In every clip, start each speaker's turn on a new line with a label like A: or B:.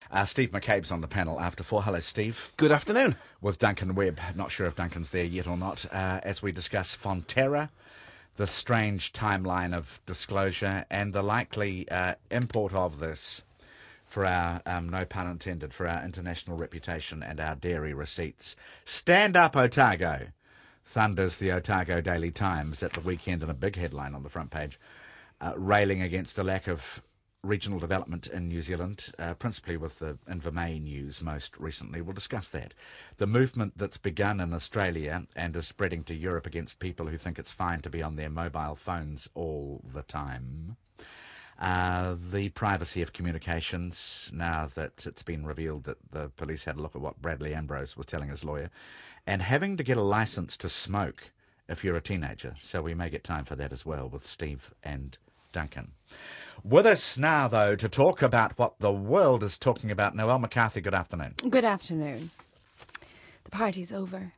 A: Steve McCabe's on the panel after 4. Hello, Steve.
B: Good afternoon.
A: With Duncan Webb. Not sure if Duncan's there yet or not. As we discuss Fonterra, the strange timeline of disclosure, and the likely import of this for our, no pun intended, for our international reputation and our dairy receipts. Stand up, Otago, thunders the Otago Daily Times at the weekend in a big headline on the front page, railing against the lack of regional development in New Zealand, principally with the Invermay news most recently. We'll discuss that. The movement that's begun in Australia and is spreading to Europe against people who think it's fine to be on their mobile phones all the time. The privacy of communications, now that it's been revealed that the police had a look at what Bradley Ambrose was telling his lawyer, and having to get a licence to smoke if you're a teenager. So we may get time for that as well with Steve and Duncan. With us now, though, to talk about what the world is talking about, Noelle McCarthy, good afternoon.
C: Good afternoon. The party's over.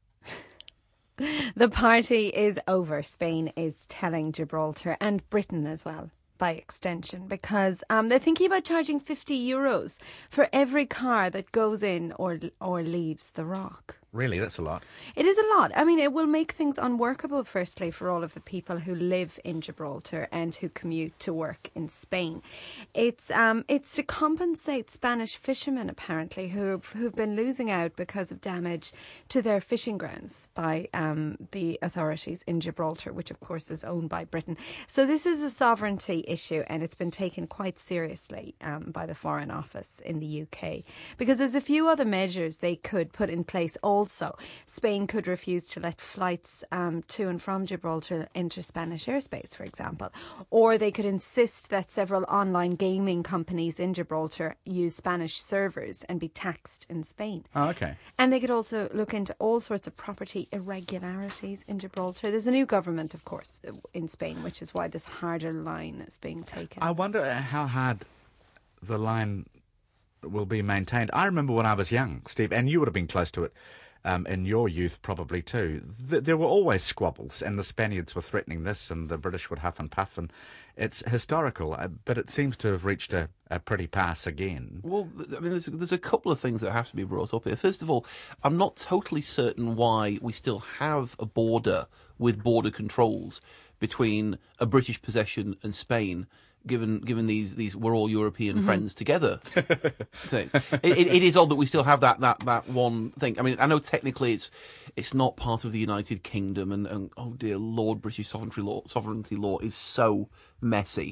C: The party is over. Spain is telling Gibraltar, and Britain as well, by extension, because they're thinking about charging €50 for every car that goes in or leaves the Rock.
A: Really, that's a lot.
C: It is a lot. I mean, it will make things unworkable, firstly, for all of the people who live in Gibraltar and who commute to work in Spain. It's to compensate Spanish fishermen, apparently, who've been losing out because of damage to their fishing grounds by the authorities in Gibraltar, which, of course, is owned by Britain. So this is a sovereignty issue, and it's been taken quite seriously by the Foreign Office in the UK, because there's a few other measures they could put in place. Also, Spain could refuse to let flights to and from Gibraltar enter Spanish airspace, for example. Or they could insist that several online gaming companies in Gibraltar use Spanish servers and be taxed in Spain.
A: Oh, okay.
C: And they could also look into all sorts of property irregularities in Gibraltar. There's a new government, of course, in Spain, which is why this harder line is being taken.
A: I wonder how hard the line will be maintained. I remember when I was young, Steve, and you would have been close to it in your youth probably too, there were always squabbles, and the Spaniards were threatening this and the British would huff and puff, and it's historical, but it seems to have reached a pretty pass again.
B: Well, I mean, there's a couple of things that have to be brought up here. First of all, I'm not totally certain why we still have a border with border controls between a British possession and Spain, given these we're all European friends together. So it is odd that we still have that one thing. I mean, I know technically it's not part of the United Kingdom, and oh dear Lord, British sovereignty law is so messy.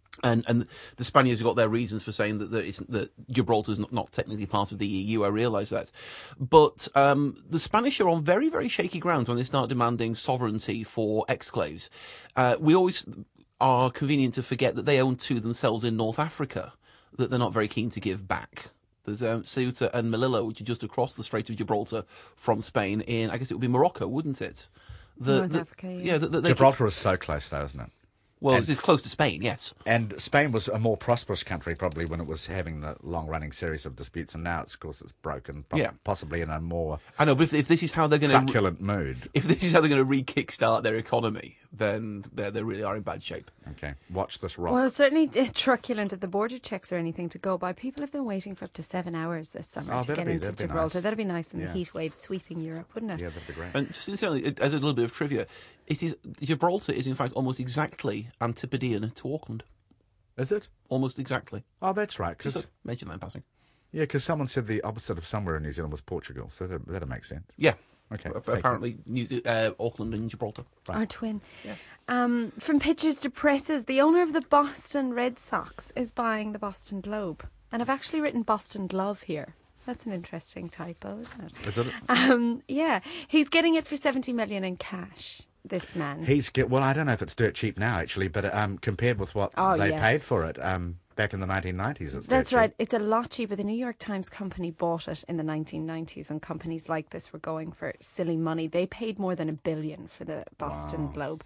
B: And the Spaniards have got their reasons for saying that Gibraltar's not technically part of the EU. I realise that, but the Spanish are on very, very shaky grounds when they start demanding sovereignty for exclaves. We always are convenient to forget that they own two themselves in North Africa that they're not very keen to give back. There's Ceuta and Melilla, which are just across the Strait of Gibraltar from Spain in, I guess it would be Morocco, wouldn't it?
C: North Africa, yeah.
A: Gibraltar is so close, though, isn't it?
B: Well, it's close to Spain, yes.
A: And Spain was a more prosperous country probably when it was having the long-running series of disputes, and now, of course, it's broken, possibly in a more
B: I know, but if this is how they're going
A: succulent mood.
B: If this is how they're going to re-kickstart their economy, then they really are in bad shape.
A: Okay, watch this rock.
C: Well, it's certainly truculent at the border checks or anything to go by. People have been waiting for up to 7 hours this summer to get into Gibraltar. That'd be nice in the heat wave sweeping Europe, wouldn't it?
A: Yeah, that'd be great.
B: And just incidentally, as a little bit of trivia, Gibraltar is in fact almost exactly Antipodean to Auckland.
A: Is it?
B: Almost exactly.
A: Oh, that's right.
B: Just mention that in passing.
A: Yeah, because someone said the opposite of somewhere in New Zealand was Portugal, so that'll make sense.
B: Yeah.
A: Okay.
B: Apparently, Auckland and Gibraltar.
A: Right.
C: Our twin.
B: Yeah.
C: From pitchers to presses, the owner of the Boston Red Sox is buying the Boston Globe. And I've actually written Boston Glove here. That's an interesting typo, isn't it?
A: Is it?
C: Yeah. He's getting it for $70 million in cash, this man.
A: Well, I don't know if it's dirt cheap now, actually, but compared with what they paid for it back in the 1990s, it's
C: That's
A: dirt
C: right.
A: cheap.
C: It's a lot cheaper. The New York Times company bought it in the 1990s when companies like this were going for silly money. They paid more than $1 billion for the Boston Globe.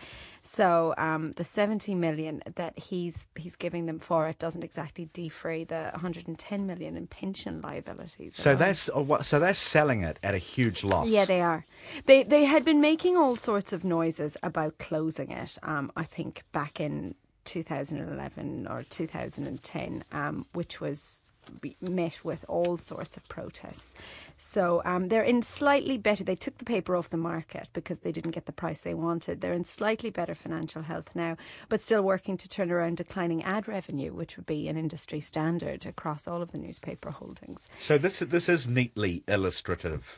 C: So the $70 million that he's giving them for it doesn't exactly defray the $110 million in pension liabilities.
A: So they're selling it at a huge loss.
C: Yeah, they are. They had been making all sorts of noises about closing it. I think back in 2011 or 2010, which was met with all sorts of protests. So they're in slightly better. They took the paper off the market because they didn't get the price they wanted. They're in slightly better financial health now, but still working to turn around declining ad revenue, which would be an industry standard across all of the newspaper holdings.
A: So this is neatly illustrative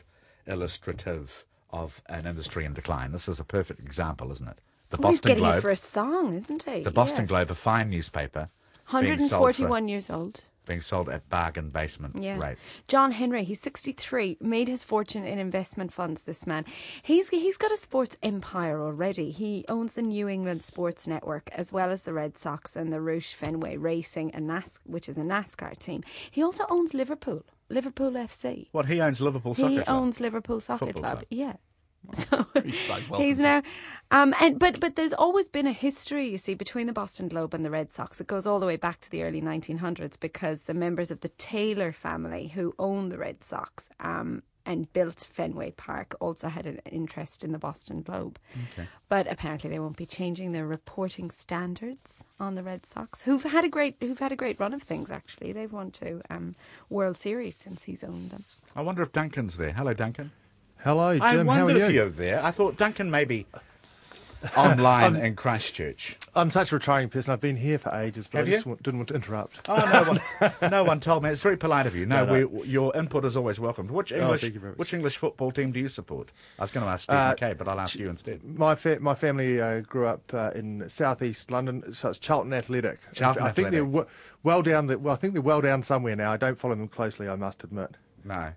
A: of an industry in decline. This is a perfect example, isn't it? The
C: He's
A: Boston
C: getting
A: Globe
C: it for a song, isn't he?
A: The Boston Globe, a fine newspaper,
C: 141 years old.
A: being sold at bargain basement rates.
C: John Henry, he's 63, made his fortune in investment funds, this man. He's got a sports empire already. He owns the New England Sports Network, as well as the Red Sox and the Roush Fenway Racing, which is a NASCAR team. He also owns Liverpool FC.
A: What, he owns Liverpool Soccer Club?
C: He owns Liverpool Soccer
A: Football
C: Club,
A: club.
C: yeah. So
B: he's
C: now, but there's always been a history, you see, between the Boston Globe and the Red Sox. It goes all the way back to the early 1900s because the members of the Taylor family who owned the Red Sox and built Fenway Park also had an interest in the Boston Globe.
A: Okay.
C: But apparently they won't be changing their reporting standards on the Red Sox, who've had a great run of things. Actually, they've won 2 World Series since he's owned them.
A: I wonder if Duncan's there. Hello, Duncan.
D: Hello, Jim.
A: I
D: How are
A: wondered if
D: you?
A: you're there. I thought Duncan may be online in Christchurch.
D: I'm such a retiring person. I've been here for ages, but
A: Have
D: I just
A: you?
D: didn't want to interrupt.
A: Oh, no one told me. It's very polite of you. No,
D: No.
A: your input is always welcome. Which
D: thank you very much.
A: which English football team do you support? I was going to ask Steve McKay, but I'll ask you instead.
D: My family grew up in southeast London, so it's Charlton Athletic.
A: Charlton
D: I think
A: Athletic.
D: they're well down. I think they're well down somewhere now. I don't follow them closely, I must admit.
A: No,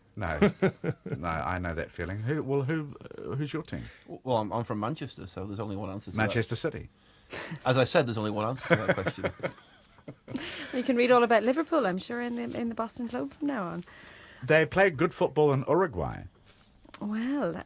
A: I know that feeling. Who's your team?
B: Well, I'm from Manchester, so there's only one answer to
A: Manchester City.
B: that. As I said, there's only one answer to that question.
C: You can read all about Liverpool, I'm sure, in the Boston Globe from now on.
A: They play good football in Uruguay.
C: Well,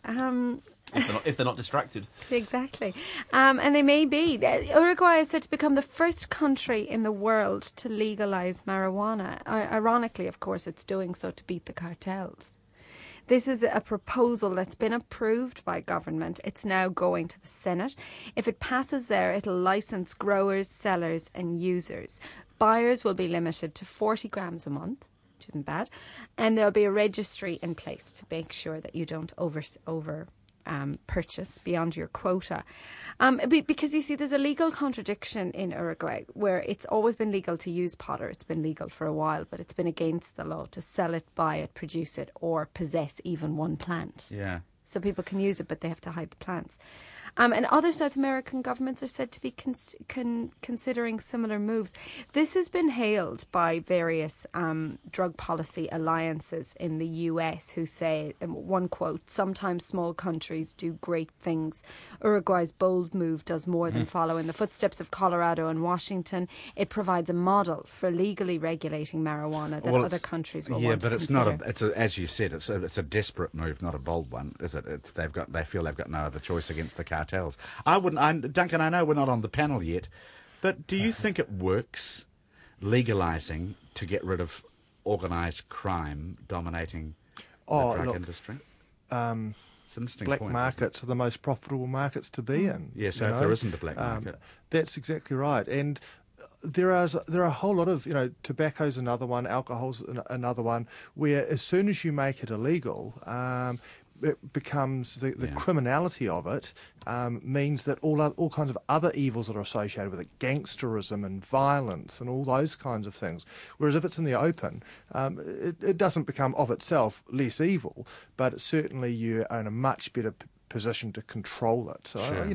B: if they're not distracted.
C: exactly. And they may be. Uruguay is said to become the first country in the world to legalise marijuana. Ironically, of course, it's doing so to beat the cartels. This is a proposal that's been approved by government. It's now going to the Senate. If it passes there, it'll licence growers, sellers and users. Buyers will be limited to 40 grams a month, which isn't bad. And there'll be a registry in place to make sure that you don't over purchase beyond your quota. Because you see, there's a legal contradiction in Uruguay where it's always been legal to use powder. It's been legal for a while, but it's been against the law to sell it, buy it, produce it, or possess even one plant.
A: Yeah.
C: So people can use it, but they have to hide the plants. And other South American governments are said to be considering similar moves. This has been hailed by various drug policy alliances in the US who say, one quote, "Sometimes small countries do great things. Uruguay's bold move does more than follow in the footsteps of Colorado and Washington. It provides a model for legally regulating marijuana that other countries will want to consider."
A: Yeah, but as you said, it's a desperate move, not a bold one, is it? They feel they've got no other choice against the cartels. Duncan, I know we're not on the panel yet, but do you think it works legalising to get rid of organised crime dominating the drug industry? It's an interesting
D: Black
A: point,
D: markets are the most profitable markets to be in.
A: Yeah, so if there isn't a black market.
D: That's exactly right. And there are a whole lot of, tobacco's another one, alcohol's another one, where as soon as you make it illegal, it becomes the criminality of it means that all kinds of other evils that are associated with it, gangsterism and violence and all those kinds of things. Whereas if it's in the open, it doesn't become of itself less evil, but certainly you are in a much better position to control it. So
A: Sure.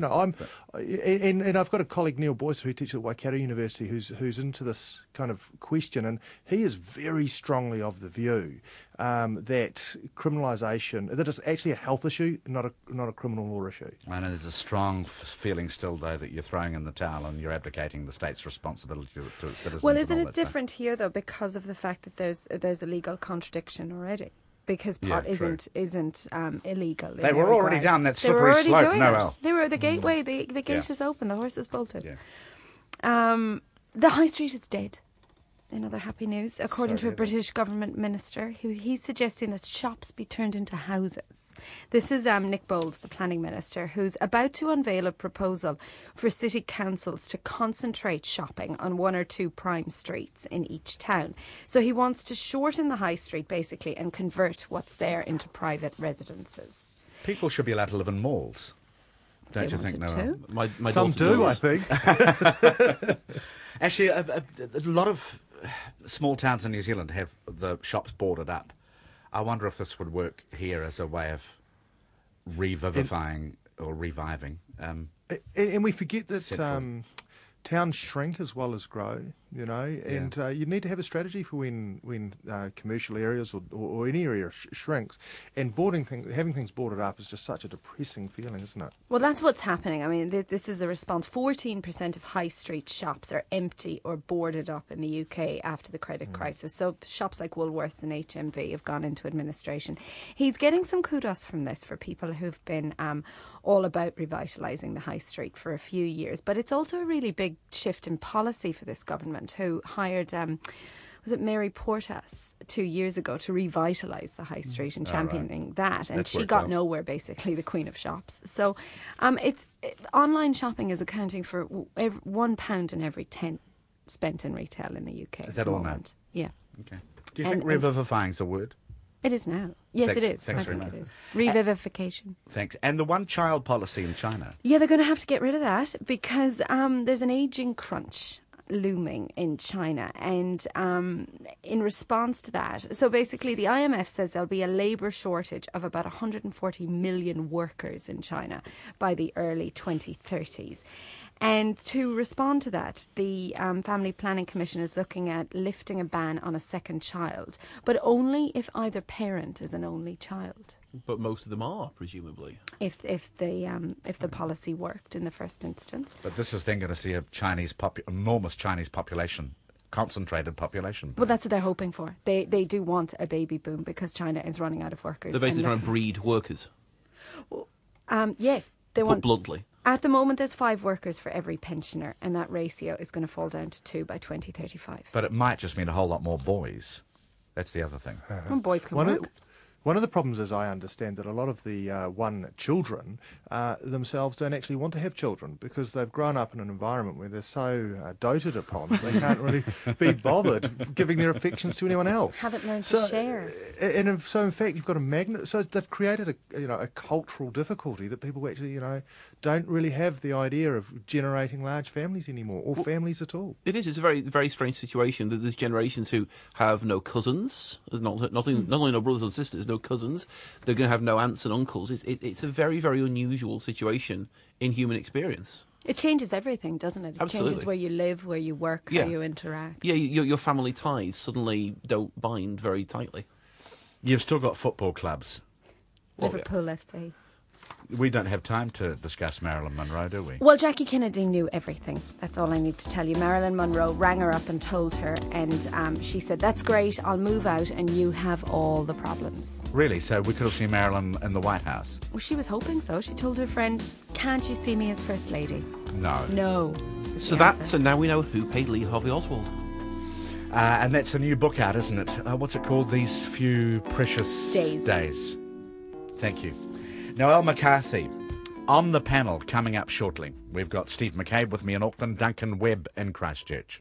D: and I've got a colleague, Neil Boyce, who teaches at Waikato University, who's into this kind of question, and he is very strongly of the view that criminalisation, that it's actually a health issue, not a criminal law issue.
A: And there's a strong feeling still, though, that you're throwing in the towel and you're abdicating the state's responsibility to its citizens.
C: Well,
A: and
C: isn't
A: all
C: it
A: that stuff.
C: different here, though, because of the fact that there's a legal contradiction already? Because pot
A: Yeah, true.
C: isn't illegal.
A: They were already down that slippery
C: slope.
A: slope, Noel.
C: They were the gateway. The gate
A: Yeah.
C: is open. The horse is bolted.
A: Yeah.
C: The high street is dead. in other happy news, according to a
A: Sorry.
C: British government minister, he's suggesting that shops be turned into houses. This is Nick Bowles, the planning minister, who's about to unveil a proposal for city councils to concentrate shopping on one or two prime streets in each town. So he wants to shorten the high street, basically, and convert what's there into private residences.
A: People should be allowed to live in malls. Don't
C: They
A: you think,
C: wanted
A: Noel?
C: to.
B: My
D: Some
B: daughter
D: do, I
B: does.
D: think.
A: Actually, a lot of small towns in New Zealand have the shops boarded up. I wonder if this would work here as a way of revivifying or reviving.
D: And we forget that
A: Central.
D: towns shrink as well as grow, you know, and you need to have a strategy for when commercial areas or any area shrinks. And having things boarded up is just such a depressing feeling, isn't it?
C: Well, that's what's happening. I mean, this is a response. 14% of high street shops are empty or boarded up in the UK after the credit crisis. So shops like Woolworths and HMV have gone into administration. He's getting some kudos from this for people who've been all about revitalising the high street for a few years. But it's also a really big shift in policy for this government, who hired... was it Mary Portas 2 years ago to revitalise the high street and championing that, and
A: That's
C: she
A: worked
C: got
A: well.
C: nowhere, basically, the queen of shops. So online shopping is accounting for £1 in every 10 spent in retail in the UK.
A: Is
C: at
A: that
C: the
A: all now?
C: moment. Yeah,
A: Okay. Do you
C: And-
A: think revivifying's a word?
C: it is now. Yes, it is.
A: Thanks
C: I
A: very
C: think
A: much.
C: it is. Revivification.
A: Thanks. And the one-child policy in China.
C: Yeah, they're going to have to get rid of that because there's an ageing crunch looming in China, and in response to that, so basically the IMF says there'll be a labour shortage of about 140 million workers in China by the early 2030s. And to respond to that, the Family Planning Commission is looking at lifting a ban on a second child, but only if either parent is an only child.
B: But most of them are, presumably.
C: If the policy worked in the first instance.
A: But this is then going to see a enormous Chinese population, concentrated population.
C: Well, that's what they're hoping for. They do want a baby boom because China is running out of workers.
B: They're basically
C: and
B: trying to breed workers,
C: yes, they
B: put
C: want.
B: bluntly.
C: At the moment, there's 5 workers for every pensioner, and that ratio is going to fall down to 2 by 2035.
A: But it might just mean a whole lot more boys. That's the other thing.
C: Well, boys can
D: One
C: work.
D: One of the problems, as I understand that a lot of the children themselves don't actually want to have children because they've grown up in an environment where they're so doted upon they can't really be bothered giving their affections to anyone else.
C: Haven't learned to share.
D: So in fact, you've got a magnet. So they've created a cultural difficulty that people actually don't really have the idea of generating large families anymore or families at all.
B: It is. It's a very, very strange situation that there's generations who have no cousins. There's not only no brothers and sisters, no cousins. They're going to have no aunts and uncles. It's a very, very unusual situation in human experience.
C: It changes everything, doesn't it? It
B: Absolutely.
C: changes where you live, where you work,
B: Yeah.
C: how you interact.
B: Yeah, your family ties suddenly don't bind very tightly.
A: You've still got football clubs.
C: Liverpool FC.
A: We don't have time to discuss Marilyn Monroe, do we?
C: Well, Jackie Kennedy knew everything. That's all I need to tell you. Marilyn Monroe rang her up and told her, and she said, "That's great, I'll move out and you have all the problems."
A: Really? So we could have seen Marilyn in the White House?
C: Well, she was hoping so. She told her friend, "Can't you see me as First Lady?"
A: No.
C: No.
B: So now we know who paid Lee Harvey Oswald.
A: And that's a new book out, isn't it? What's it called? These Few Precious
C: Days.
A: Thank you. Noelle McCarthy on the panel coming up shortly. We've got Steve McCabe with me in Auckland, Duncan Webb in Christchurch.